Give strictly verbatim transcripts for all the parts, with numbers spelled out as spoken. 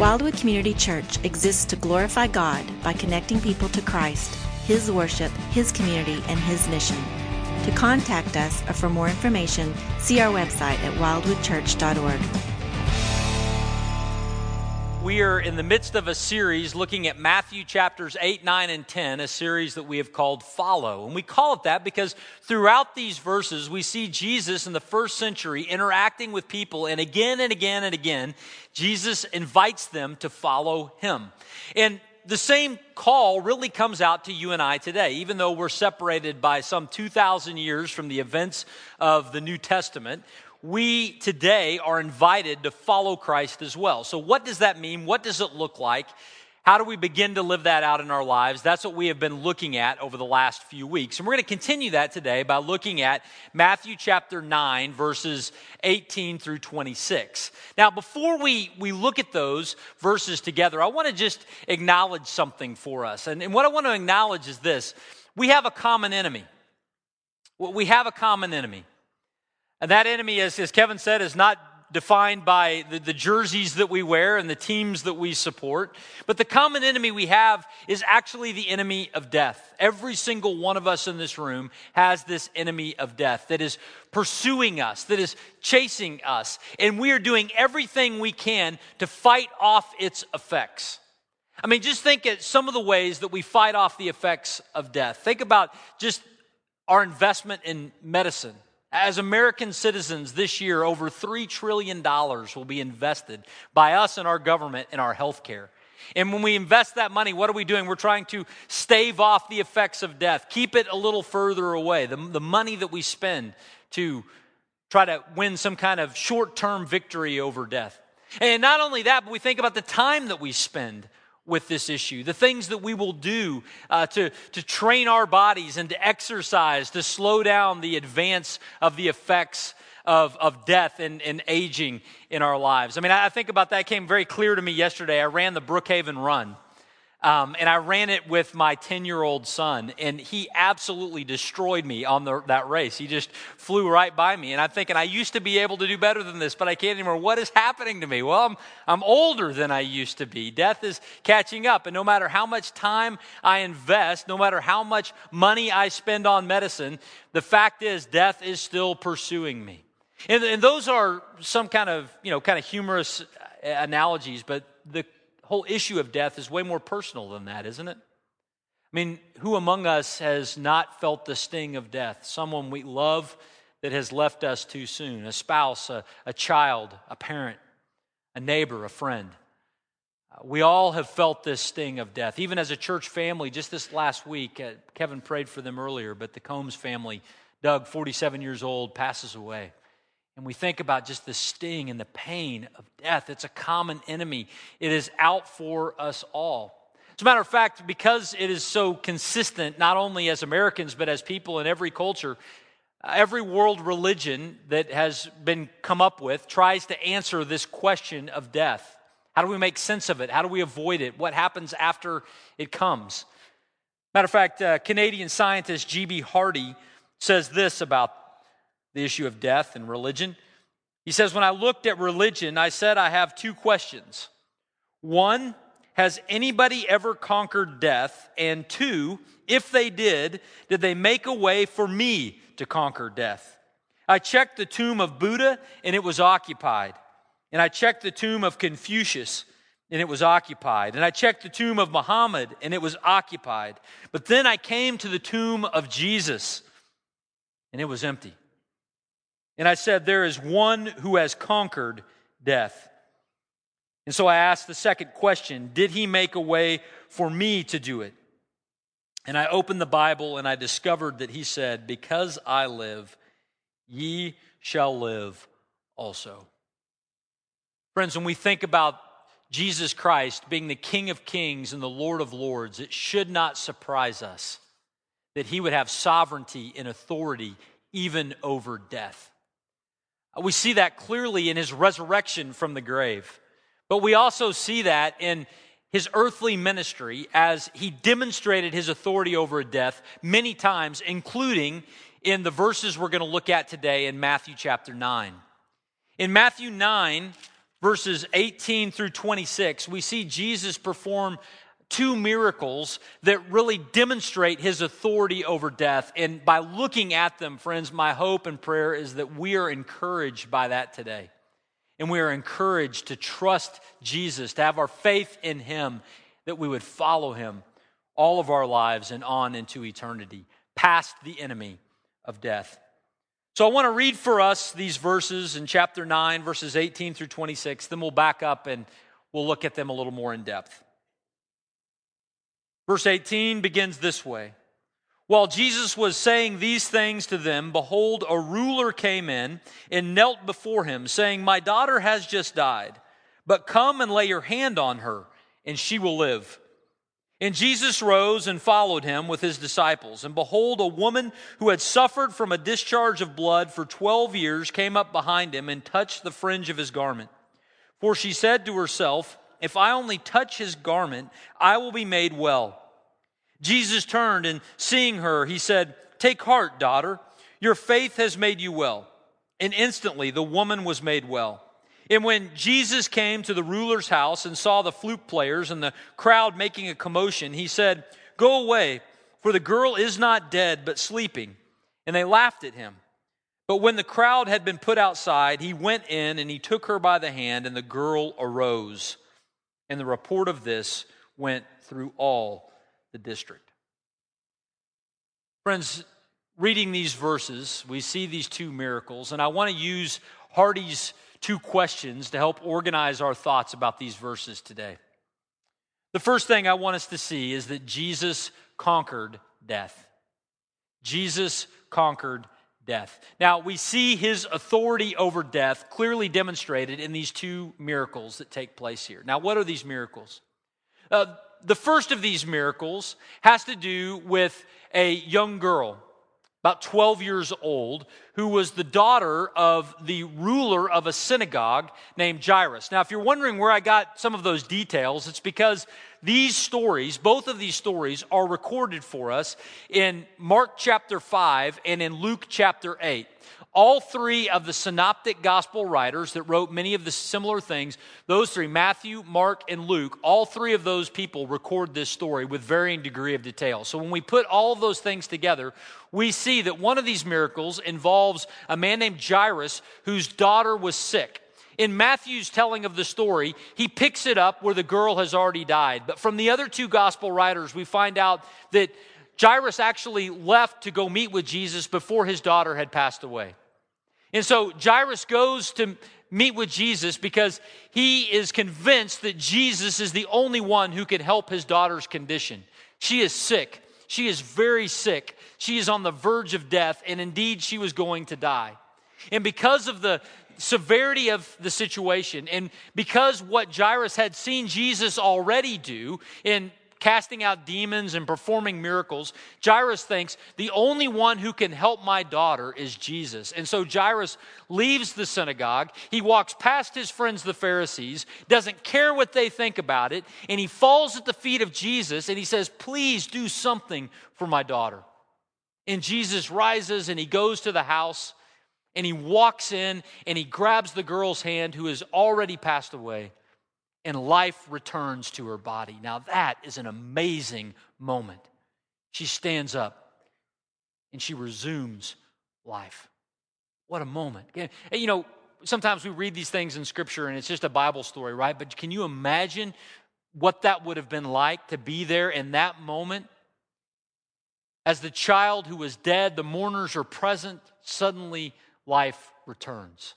Wildwood Community Church exists to glorify God by connecting people to Christ, His worship, His community, and His mission. To contact us or for more information, see our website at wildwood church dot org. We are in the midst of a series looking at Matthew chapters eight, nine, and ten, a series that we have called Follow. And we call it that because throughout these verses, we see Jesus in the first century interacting with people, and again and again and again, Jesus invites them to follow Him. And the same call really comes out to you and I today, even though we're separated by some two thousand years from the events of the New Testament. We today are invited to follow Christ as well. So what does that mean? What does it look like? How do we begin to live that out in our lives? That's what we have been looking at over the last few weeks. And we're going to continue that today by looking at Matthew chapter nine, verses eighteen through twenty-six. Now, before we, we look at those verses together, I want to just acknowledge something for us. And, and what I want to acknowledge is this. We have a common enemy. Well, we have a common enemy. And that enemy, as, as Kevin said, is not defined by the, the jerseys that we wear and the teams that we support. But the common enemy we have is actually the enemy of death. Every single one of us in this room has this enemy of death that is pursuing us, that is chasing us. And we are doing everything we can to fight off its effects. I mean, just think at some of the ways that we fight off the effects of death. Think about just our investment in medicine. As American citizens this year, over three trillion dollars will be invested by us and our government in our health care. And when we invest that money, what are we doing? We're trying to stave off the effects of death, keep it a little further away. The, the money that we spend to try to win some kind of short-term victory over death. And not only that, but we think about the time that we spend with this issue, the things that we will do uh, to, to train our bodies and to exercise, to slow down the advance of the effects of, of death and, and aging in our lives. I mean, I think about that. It came very clear to me yesterday. I ran the Brookhaven Run. Um, and I ran it with my ten-year-old son, and he absolutely destroyed me on the, that race. He just flew right by me, and I'm thinking, I used to be able to do better than this, but I can't anymore. What is happening to me? Well, I'm, I'm older than I used to be. Death is catching up, and no matter how much time I invest, no matter how much money I spend on medicine, the fact is death is still pursuing me. And, and those are some kind of, you know, kind of humorous analogies, but the whole issue of death is way more personal than that, isn't it? I mean, who among us has not felt the sting of death? Someone we love that has left us too soon, a spouse, a, a child, a parent, a neighbor, a friend. Uh, we all have felt this sting of death. Even as a church family, just this last week, uh, Kevin prayed for them earlier, but the Combs family, Doug, forty-seven years old, passes away. And we think about just the sting and the pain of death. It's a common enemy. It is out for us all. As a matter of fact, because it is so consistent, not only as Americans, but as people in every culture, every world religion that has been come up with tries to answer this question of death. How do we make sense of it? How do we avoid it? What happens after it comes? Matter of fact, uh, Canadian scientist G B Hardy says this about the issue of death and religion. He says, when I looked at religion, I said I have two questions. One, has anybody ever conquered death? And two, if they did, did they make a way for me to conquer death? I checked the tomb of Buddha, and it was occupied. And I checked the tomb of Confucius, and it was occupied. And I checked the tomb of Muhammad, and it was occupied. But then I came to the tomb of Jesus, and it was empty. And I said, there is one who has conquered death. And so I asked the second question, did he make a way for me to do it? And I opened the Bible and I discovered that he said, because I live, ye shall live also. Friends, when we think about Jesus Christ being the King of Kings and the Lord of Lords, it should not surprise us that he would have sovereignty and authority even over death. We see that clearly in his resurrection from the grave. But we also see that in his earthly ministry as he demonstrated his authority over death many times, including in the verses we're going to look at today in Matthew chapter nine. In Matthew nine, verses eighteen through twenty-six, we see Jesus perform two miracles that really demonstrate his authority over death. And by looking at them, friends, my hope and prayer is that we are encouraged by that today. And we are encouraged to trust Jesus, to have our faith in him, that we would follow him all of our lives and on into eternity, past the enemy of death. So I want to read for us these verses in chapter nine, verses eighteen through twenty-six. Then we'll back up and we'll look at them a little more in depth. Verse eighteen begins this way. While Jesus was saying these things to them, behold, a ruler came in and knelt before him, saying, "My daughter has just died, but come and lay your hand on her, and she will live." And Jesus rose and followed him with his disciples. And behold, a woman who had suffered from a discharge of blood for twelve years came up behind him and touched the fringe of his garment. For she said to herself, "If I only touch his garment, I will be made well." Jesus turned, and seeing her, he said, "Take heart, daughter, your faith has made you well." And instantly the woman was made well. And when Jesus came to the ruler's house and saw the flute players and the crowd making a commotion, he said, "Go away, for the girl is not dead, but sleeping." And they laughed at him. But when the crowd had been put outside, he went in and he took her by the hand, and the girl arose. And the report of this went through all the district. Friends, reading these verses, we see these two miracles, and I want to use Hardy's two questions to help organize our thoughts about these verses today. The first thing I want us to see is that Jesus conquered death. Jesus conquered death. Now, we see his authority over death clearly demonstrated in these two miracles that take place here. Now, what are these miracles? Uh, the first of these miracles has to do with a young girl, about twelve years old, who was the daughter of the ruler of a synagogue named Jairus. Now, if you're wondering where I got some of those details, it's because these stories, both of these stories, are recorded for us in Mark chapter five and in Luke chapter eight. All three of the synoptic gospel writers that wrote many of the similar things, those three, Matthew, Mark, and Luke, all three of those people record this story with varying degree of detail. So when we put all of those things together, we see that one of these miracles involves a man named Jairus whose daughter was sick. In Matthew's telling of the story, he picks it up where the girl has already died. But from the other two gospel writers, we find out that Jairus actually left to go meet with Jesus before his daughter had passed away. And so Jairus goes to meet with Jesus because he is convinced that Jesus is the only one who can help his daughter's condition. She is sick. She is very sick. She is on the verge of death, and indeed she was going to die. And because of the severity of the situation, and because what Jairus had seen Jesus already do in casting out demons and performing miracles, Jairus thinks the only one who can help my daughter is Jesus. And so Jairus leaves the synagogue. He walks past his friends, the Pharisees, doesn't care what they think about it, and he falls at the feet of Jesus and he says, "Please do something for my daughter." And Jesus rises and he goes to the house and he walks in and he grabs the girl's hand who has already passed away, and life returns to her body. Now that is an amazing moment. She stands up and she resumes life. What a moment. And, you know, sometimes we read these things in Scripture and it's just a Bible story, right? But can you imagine what that would have been like to be there in that moment? As the child who was dead, the mourners are present, suddenly life returns.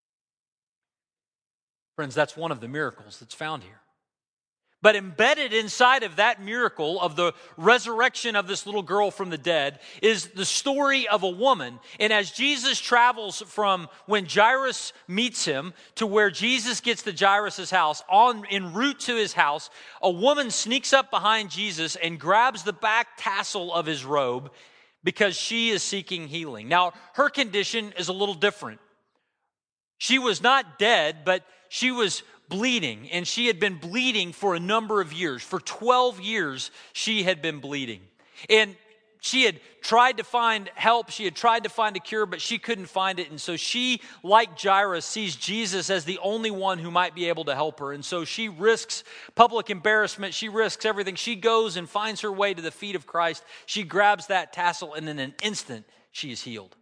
Friends, that's one of the miracles that's found here. But embedded inside of that miracle of the resurrection of this little girl from the dead is the story of a woman. And as Jesus travels from when Jairus meets him to where Jesus gets to Jairus' house, on en route to his house, a woman sneaks up behind Jesus and grabs the back tassel of his robe because she is seeking healing. Now, her condition is a little different. She was not dead, but she was bleeding, and she had been bleeding for a number of years. For twelve years, she had been bleeding. And she had tried to find help, she had tried to find a cure, but she couldn't find it. And so she, like Jairus, sees Jesus as the only one who might be able to help her. And so she risks public embarrassment, she risks everything. She goes and finds her way to the feet of Christ. She grabs that tassel, and in an instant, she is healed.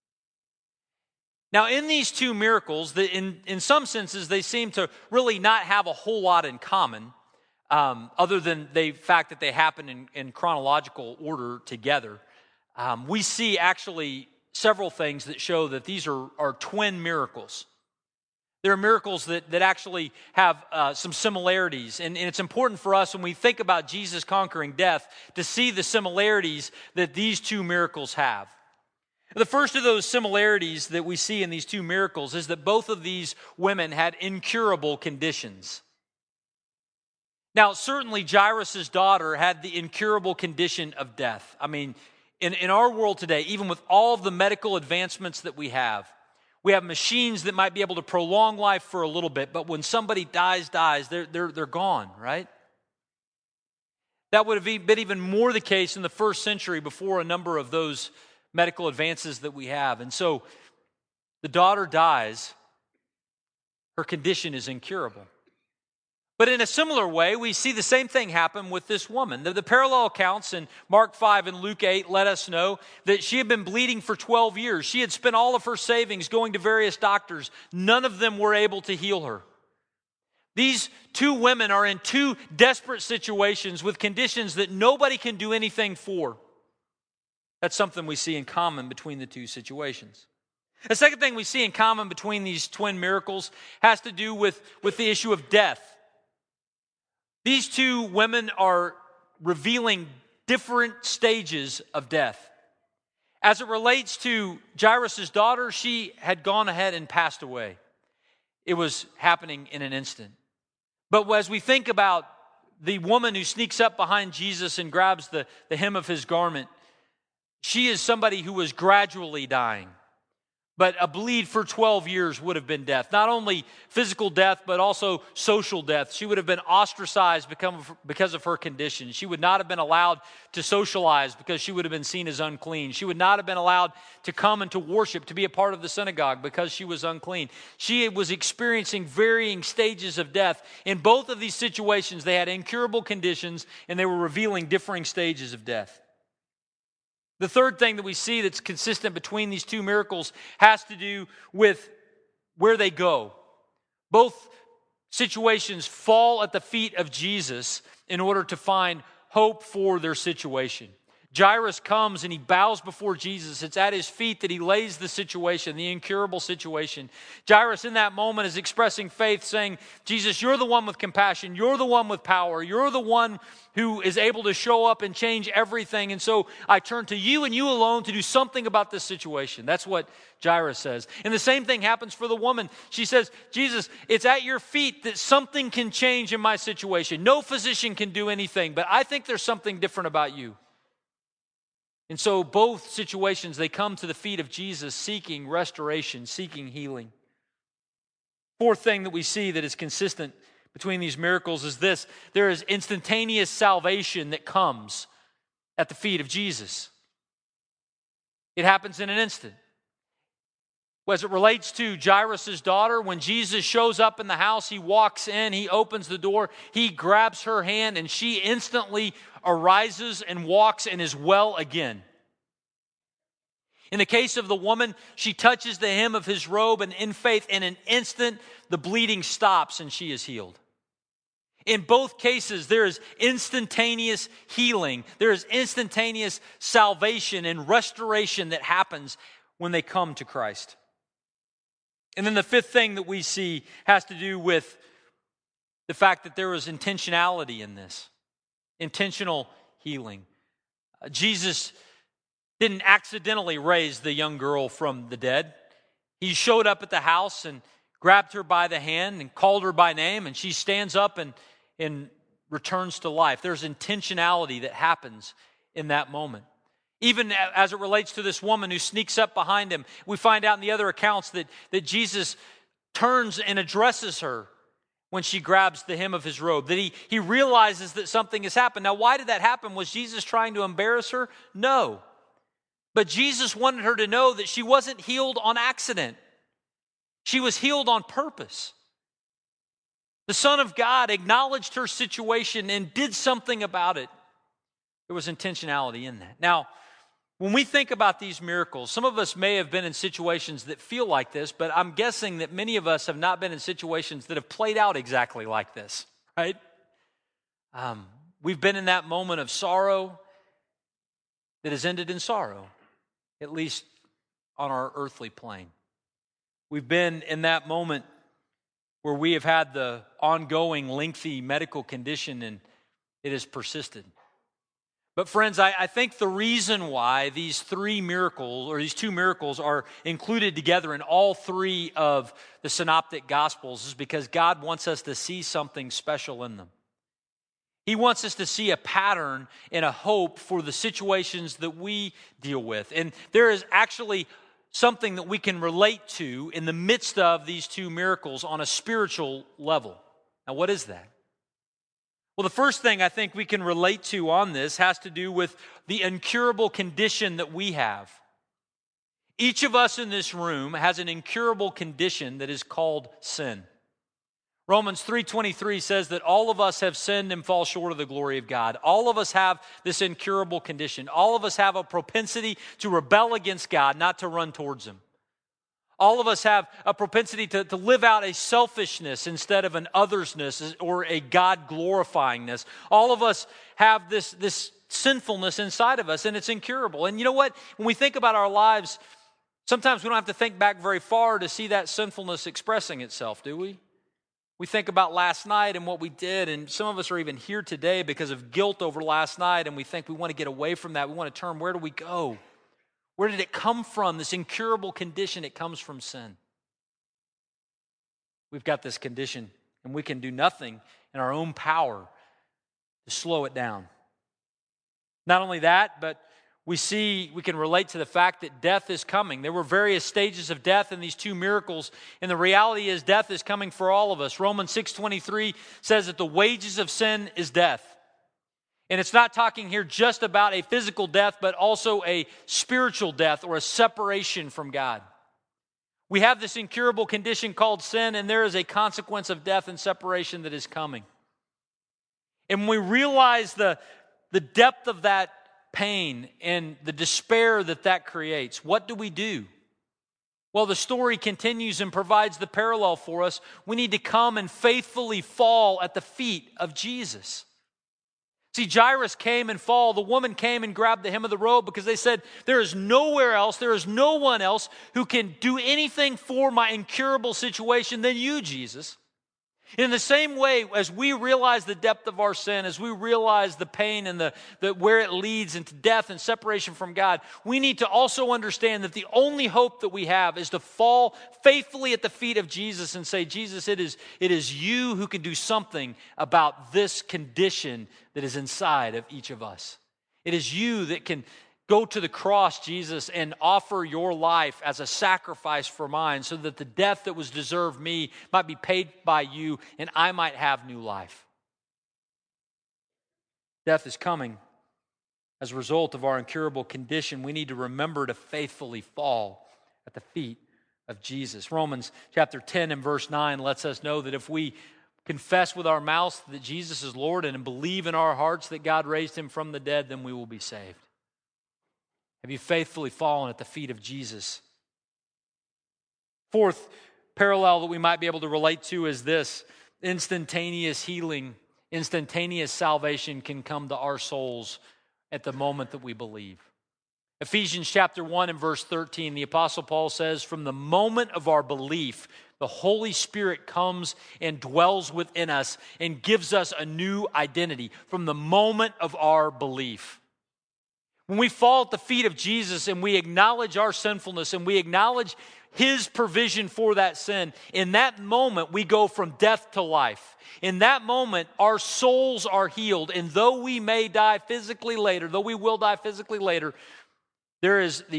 Now, in these two miracles, the, in, in some senses, they seem to really not have a whole lot in common. Um, other than the fact that they happen in, in chronological order together. Um, we see actually several things that show that these are, are twin miracles. There are miracles that, that actually have uh, some similarities, and, and it's important for us when we think about Jesus conquering death to see the similarities that these two miracles have. The first of those similarities that we see in these two miracles is that both of these women had incurable conditions. Now, certainly Jairus' daughter had the incurable condition of death. I mean, in, in our world today, even with all of the medical advancements that we have, we have machines that might be able to prolong life for a little bit, but when somebody dies, dies, they're, they're, they're gone, right? That would have been even more the case in the first century before a number of those medical advances that we have. And so the daughter dies, her condition is incurable. But in a similar way, we see the same thing happen with this woman. The, the parallel accounts in Mark five and Luke eight let us know that she had been bleeding for twelve years. She had spent all of her savings going to various doctors. None of them were able to heal her. These two women are in two desperate situations with conditions that nobody can do anything for. That's something we see in common between the two situations. The second thing we see in common between these twin miracles has to do with, with the issue of death. These two women are revealing different stages of death. As it relates to Jairus' daughter, she had gone ahead and passed away. It was happening in an instant. But as we think about the woman who sneaks up behind Jesus and grabs the, the hem of his garment, she is somebody who was gradually dying. But a bleed for twelve years would have been death. Not only physical death, but also social death. She would have been ostracized because of her condition. She would not have been allowed to socialize because she would have been seen as unclean. She would not have been allowed to come and to worship, to be a part of the synagogue because she was unclean. She was experiencing varying stages of death. In both of these situations, they had incurable conditions and they were revealing differing stages of death. The third thing that we see that's consistent between these two miracles has to do with where they go. Both situations fall at the feet of Jesus in order to find hope for their situation. Jairus comes and he bows before Jesus. It's at his feet that he lays the situation, the incurable situation. Jairus in that moment is expressing faith, saying, Jesus, you're the one with compassion. You're the one with power. You're the one who is able to show up and change everything. And so I turn to you and you alone to do something about this situation. That's what Jairus says. And the same thing happens for the woman. She says, Jesus, it's at your feet that something can change in my situation. No physician can do anything, but I think there's something different about you. And so both situations, they come to the feet of Jesus seeking restoration, seeking healing. Fourth thing that we see that is consistent between these miracles is this: there is instantaneous salvation that comes at the feet of Jesus. It happens in an instant. As it relates to Jairus' daughter, when Jesus shows up in the house, he walks in, he opens the door, he grabs her hand, and she instantly arises and walks and is well again. In the case of the woman, she touches the hem of his robe, and in faith, in an instant, the bleeding stops and she is healed. In both cases, there is instantaneous healing. There is instantaneous salvation and restoration that happens when they come to Christ. And then the fifth thing that we see has to do with the fact that there was intentionality in this. Intentional healing. Uh, Jesus didn't accidentally raise the young girl from the dead. He showed up at the house and grabbed her by the hand and called her by name, and she stands up and, and returns to life. There's intentionality that happens in that moment. Even as it relates to this woman who sneaks up behind him, we find out in the other accounts that, that Jesus turns and addresses her when she grabs the hem of his robe, that he, he realizes that something has happened. Now, why did that happen? Was Jesus trying to embarrass her? No. But Jesus wanted her to know that she wasn't healed on accident. She was healed on purpose. The Son of God acknowledged her situation and did something about it. There was intentionality in that. Now, when we think about these miracles, some of us may have been in situations that feel like this, but I'm guessing that many of us have not been in situations that have played out exactly like this, right? Um, we've been in that moment of sorrow that has ended in sorrow, at least on our earthly plane. We've been in that moment where we have had the ongoing, lengthy medical condition and it has persisted. But friends, I, I think the reason why these three miracles, or these two miracles, are included together in all three of the synoptic gospels is because God wants us to see something special in them. He wants us to see a pattern and a hope for the situations that we deal with. And there is actually something that we can relate to in the midst of these two miracles on a spiritual level. Now, what is that? Well, the first thing I think we can relate to on this has to do with the incurable condition that we have. Each of us in this room has an incurable condition that is called sin. Romans three twenty-three says that all of us have sinned and fall short of the glory of God. All of us have this incurable condition. All of us have a propensity to rebel against God, not to run towards Him. All of us have a propensity to, to live out a selfishness instead of an othersness or a God-glorifyingness. All of us have this, this sinfulness inside of us, and it's incurable. And you know what? When we think about our lives, sometimes we don't have to think back very far to see that sinfulness expressing itself, do we? We think about last night and what we did, and some of us are even here today because of guilt over last night, and we think we want to get away from that. We want to turn. Where do we go? Where did it come from? This incurable condition, it comes from sin. We've got this condition, and we can do nothing in our own power to slow it down. Not only that, but we see, we can relate to the fact that death is coming. There were various stages of death in these two miracles, and the reality is death is coming for all of us. Romans six twenty-three says that the wages of sin is death. And it's not talking here just about a physical death, but also a spiritual death or a separation from God. We have this incurable condition called sin, and there is a consequence of death and separation that is coming. And when we realize the, the depth of that pain and the despair that that creates, what do we do? Well, the story continues and provides the parallel for us. We need to come and faithfully fall at the feet of Jesus. See, Jairus came and fall. The woman came and grabbed the hem of the robe because they said, there is nowhere else, there is no one else who can do anything for my incurable situation than you, Jesus. In the same way, as we realize the depth of our sin, as we realize the pain and the, the where it leads into death and separation from God, we need to also understand that the only hope that we have is to fall faithfully at the feet of Jesus and say, Jesus, it is, it is you who can do something about this condition that is inside of each of us. It is you that can go to the cross, Jesus, and offer your life as a sacrifice for mine so that the death that was deserved me might be paid by you and I might have new life. Death is coming as a result of our incurable condition. We need to remember to faithfully fall at the feet of Jesus. Romans chapter ten and verse nine lets us know that if we confess with our mouths that Jesus is Lord and believe in our hearts that God raised him from the dead, then we will be saved. Have you faithfully fallen at the feet of Jesus? Fourth parallel that we might be able to relate to is this: instantaneous healing, instantaneous salvation can come to our souls at the moment that we believe. Ephesians chapter one and verse thirteen, the Apostle Paul says, from the moment of our belief, the Holy Spirit comes and dwells within us and gives us a new identity from the moment of our belief. When we fall at the feet of Jesus and we acknowledge our sinfulness and we acknowledge his provision for that sin, in that moment we go from death to life. In that moment our souls are healed, and though we may die physically later, though we will die physically later, there is the,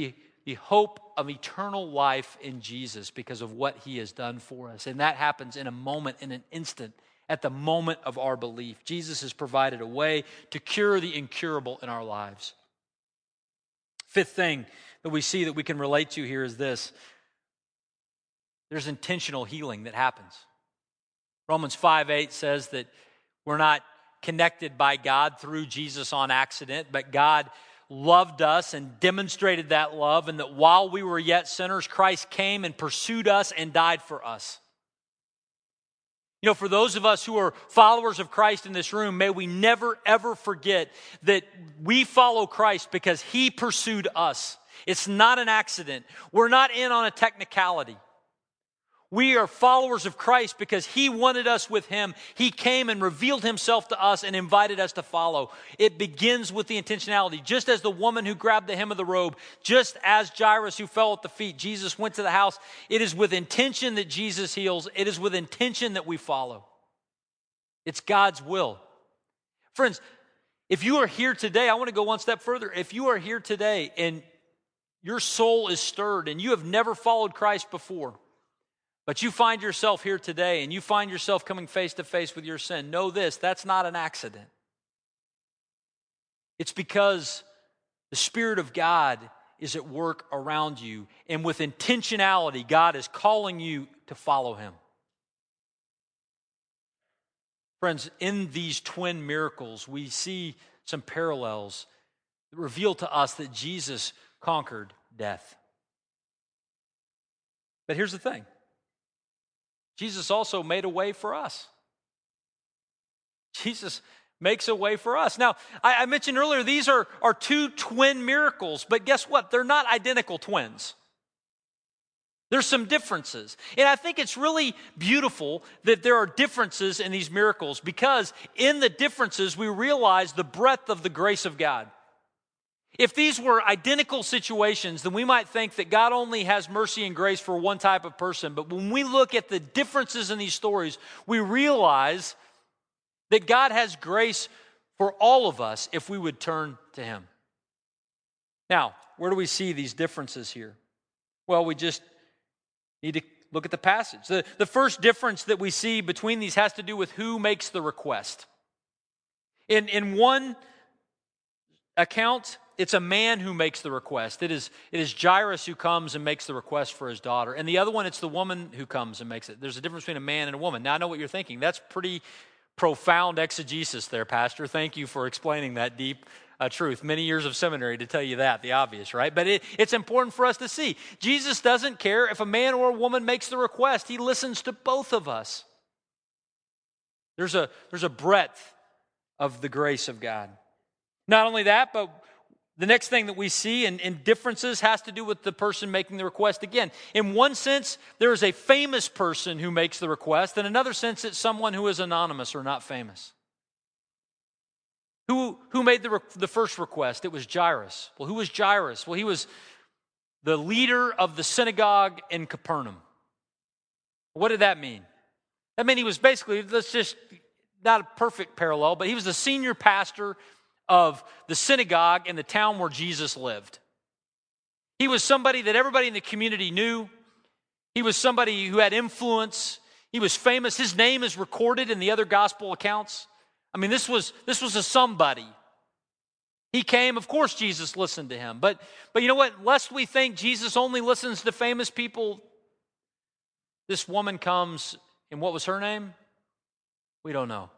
the hope of eternal life in Jesus because of what he has done for us. And that happens in a moment, in an instant, at the moment of our belief. Jesus has provided a way to cure the incurable in our lives. Fifth thing that we see that we can relate to here is this. There's intentional healing that happens. Romans five eight says that we're not connected by God through Jesus on accident, but God loved us and demonstrated that love, and that while we were yet sinners, Christ came and pursued us and died for us. You know, for those of us who are followers of Christ in this room, may we never, ever forget that we follow Christ because he pursued us. It's not an accident. We're not in on a technicality. We are followers of Christ because he wanted us with him. He came and revealed himself to us and invited us to follow. It begins with the intentionality. Just as the woman who grabbed the hem of the robe, just as Jairus who fell at the feet, Jesus went to the house. It is with intention that Jesus heals. It is with intention that we follow. It's God's will. Friends, if you are here today, I want to go one step further. If you are here today and your soul is stirred and you have never followed Christ before, but you find yourself here today and you find yourself coming face to face with your sin, know this, that's not an accident. It's because the Spirit of God is at work around you, and with intentionality, God is calling you to follow him. Friends, in these twin miracles, we see some parallels that reveal to us that Jesus conquered death. But here's the thing. Jesus also made a way for us. Jesus makes a way for us. Now, I, I mentioned earlier, these are, are two twin miracles, but guess what? They're not identical twins. There's some differences. And I think it's really beautiful that there are differences in these miracles, because in the differences, we realize the breadth of the grace of God. If these were identical situations, then we might think that God only has mercy and grace for one type of person. But when we look at the differences in these stories, we realize that God has grace for all of us if we would turn to him. Now, where do we see these differences here? Well, we just need to look at the passage. The, the first difference that we see between these has to do with who makes the request. In, in one account, it's a man who makes the request. It is, it is Jairus who comes and makes the request for his daughter. And the other one, it's the woman who comes and makes it. There's a difference between a man and a woman. Now, I know what you're thinking. That's pretty profound exegesis there, Pastor. Thank you for explaining that deep uh, truth. Many years of seminary to tell you that, the obvious, right? But it, it's important for us to see. Jesus doesn't care if a man or a woman makes the request. He listens to both of us. There's a, there's a breadth of the grace of God. Not only that, but the next thing that we see in, in differences has to do with the person making the request. Again, in one sense, there is a famous person who makes the request. In another sense, it's someone who is anonymous or not famous. Who, who made the, the first request? It was Jairus. Well, who was Jairus? Well, he was the leader of the synagogue in Capernaum. What did that mean? That meant he was basically, let's just, not a perfect parallel, but he was the senior pastor of the synagogue in the town where Jesus lived. He was somebody that everybody in the community knew. He was somebody who had influence. He was famous. His name is recorded in the other gospel accounts. I mean, this was this was a somebody. He came, of course Jesus listened to him. But, but you know what? Lest we think Jesus only listens to famous people, this woman comes, and what was her name? We don't know.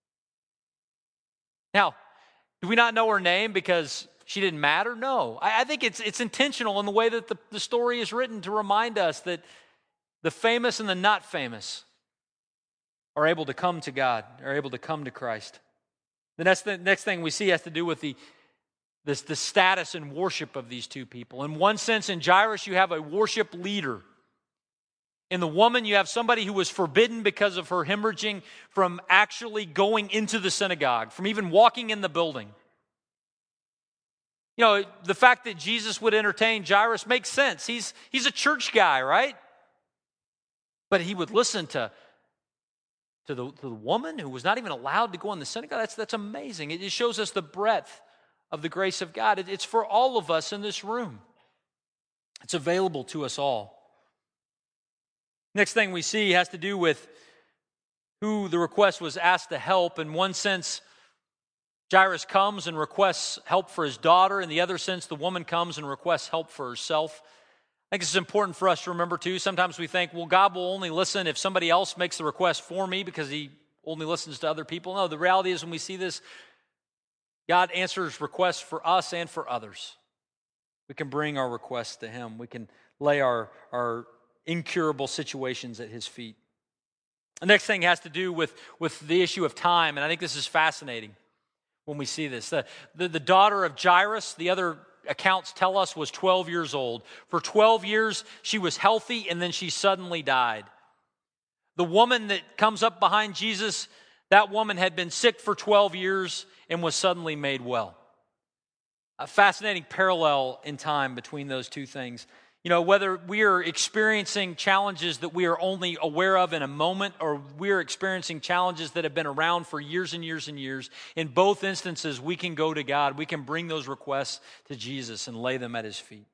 Now, do we not know her name because she didn't matter? No. I, I think it's it's intentional in the way that the, the story is written to remind us that the famous and the not famous are able to come to God, are able to come to Christ. The next, the next thing we see has to do with the, this, the status and worship of these two people. In one sense, in Jairus, you have a worship leader. In the woman, you have somebody who was forbidden because of her hemorrhaging from actually going into the synagogue, from even walking in the building. You know, the fact that Jesus would entertain Jairus makes sense. He's, he's a church guy, right? But he would listen to, to, the, to the woman who was not even allowed to go in the synagogue. That's, that's amazing. It just shows us the breadth of the grace of God. It, it's for all of us in this room. It's available to us all. Next thing we see has to do with who the request was asked to help. In one sense, Jairus comes and requests help for his daughter. In the other sense, the woman comes and requests help for herself. I think it's important for us to remember too. Sometimes we think, well, God will only listen if somebody else makes the request for me because he only listens to other people. No, the reality is when we see this, God answers requests for us and for others. We can bring our requests to him. We can lay our, our incurable situations at his feet. The next thing has to do with, with the issue of time, and I think this is fascinating when we see this. The, the, the daughter of Jairus, the other accounts tell us, was twelve years old. For twelve years, she was healthy, and then she suddenly died. The woman that comes up behind Jesus, that woman had been sick for twelve years and was suddenly made well. A fascinating parallel in time between those two things. You know, whether we are experiencing challenges that we are only aware of in a moment, or we are experiencing challenges that have been around for years and years and years, in both instances, we can go to God. We can bring those requests to Jesus and lay them at his feet.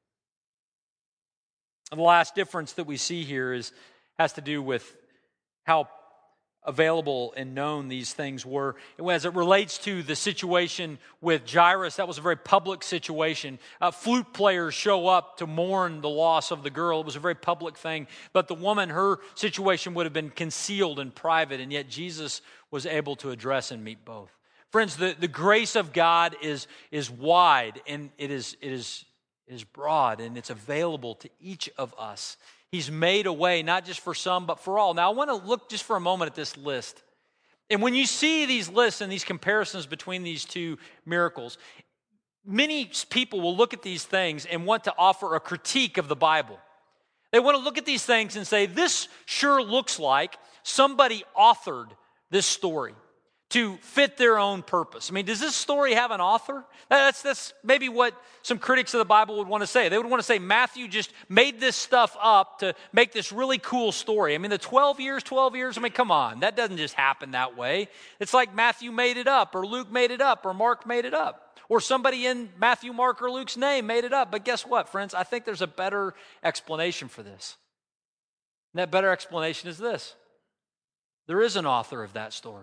And the last difference that we see here is has to do with how available and known these things were. As it relates to the situation with Jairus, that was a very public situation. Uh, flute players show up to mourn the loss of the girl. It was a very public thing. But the woman, her situation would have been concealed and private, and yet Jesus was able to address and meet both. Friends, the, the grace of God is, is wide, and it is, it is, it is broad, and it's available to each of us. He's made a way, not just for some, but for all. Now, I want to look just for a moment at this list. And when you see these lists and these comparisons between these two miracles, many people will look at these things and want to offer a critique of the Bible. They want to look at these things and say, this sure looks like somebody authored this story to fit their own purpose. I mean, does this story have an author? That's, that's maybe what some critics of the Bible would want to say. They would want to say Matthew just made this stuff up to make this really cool story. I mean, the twelve years, twelve years, I mean, come on. That doesn't just happen that way. It's like Matthew made it up, or Luke made it up, or Mark made it up. Or somebody in Matthew, Mark, or Luke's name made it up. But guess what, friends? I think there's a better explanation for this. And that better explanation is this. There is an author of that story.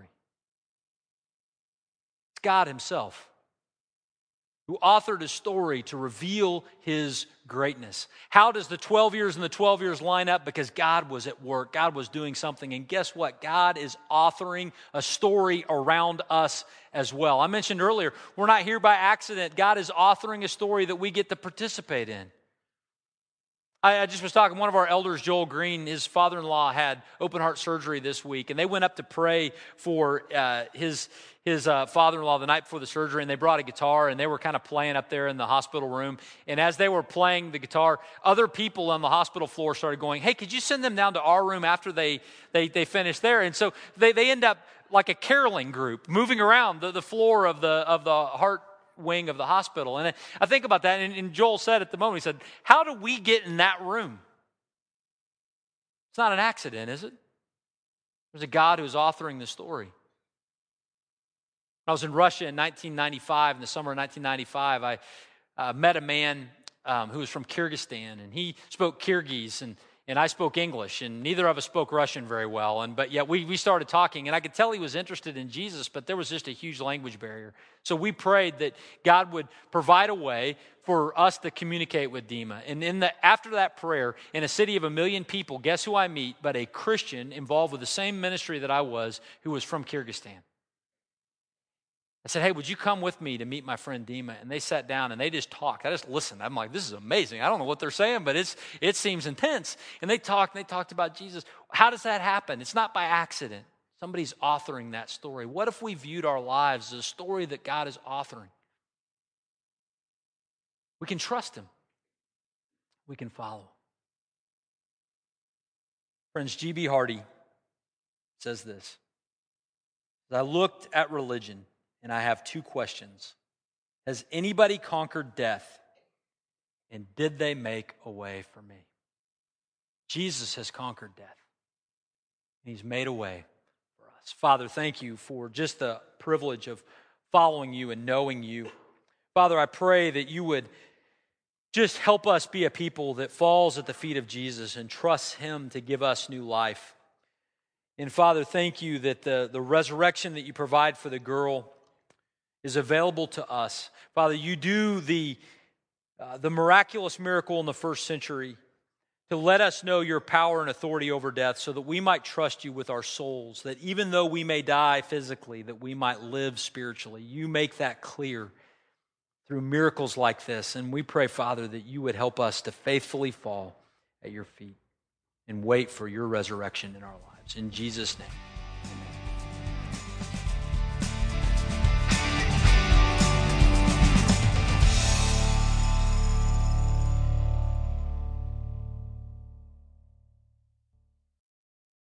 God himself, who authored a story to reveal his greatness. How does the twelve years and the twelve years line up? Because God was at work. God was doing something. And guess what? God is authoring a story around us as well. I mentioned earlier, we're not here by accident. God is authoring a story that we get to participate in. I, I just was talking, one of our elders, Joel Green, his father-in-law had open heart surgery this week, and they went up to pray for uh, his his uh, father-in-law the night before the surgery, and they brought a guitar, and they were kind of playing up there in the hospital room. And as they were playing the guitar, other people on the hospital floor started going, hey, could you send them down to our room after they they, they finish there? And so they, they end up like a caroling group, moving around the, the floor of the of the heart wing of the hospital. And I think about that, and, and Joel said at the moment, he said, how do we get in that room? It's not an accident, is it? There's a God who's authoring the story. When I was in Russia in nineteen ninety-five, in the summer of nineteen ninety-five, I uh, met a man um, who was from Kyrgyzstan, and he spoke Kyrgyz, and And I spoke English, and neither of us spoke Russian very well. And but yet we, we started talking, and I could tell he was interested in Jesus, but there was just a huge language barrier. So we prayed that God would provide a way for us to communicate with Dima. And in the after that prayer, in a city of a million people, guess who I meet but a Christian involved with the same ministry that I was, who was from Kyrgyzstan. I said, hey, would you come with me to meet my friend Dima? And they sat down and they just talked. I just listened. I'm like, this is amazing. I don't know what they're saying, but it's it seems intense. And they talked and they talked about Jesus. How does that happen? It's not by accident. Somebody's authoring that story. What if we viewed our lives as a story that God is authoring? We can trust him. We can follow. Friends, G B Hardy says this. As I looked at religion, and I have two questions. Has anybody conquered death? And did they make a way for me? Jesus has conquered death. And he's made a way for us. Father, thank you for just the privilege of following you and knowing you. Father, I pray that you would just help us be a people that falls at the feet of Jesus and trusts him to give us new life. And Father, thank you that the, the resurrection that you provide for the girl is available to us. Father, you do the, uh, the miraculous miracle in the first century to let us know your power and authority over death so that we might trust you with our souls, that even though we may die physically, that we might live spiritually. You make that clear through miracles like this. And we pray, Father, that you would help us to faithfully fall at your feet and wait for your resurrection in our lives. In Jesus' name.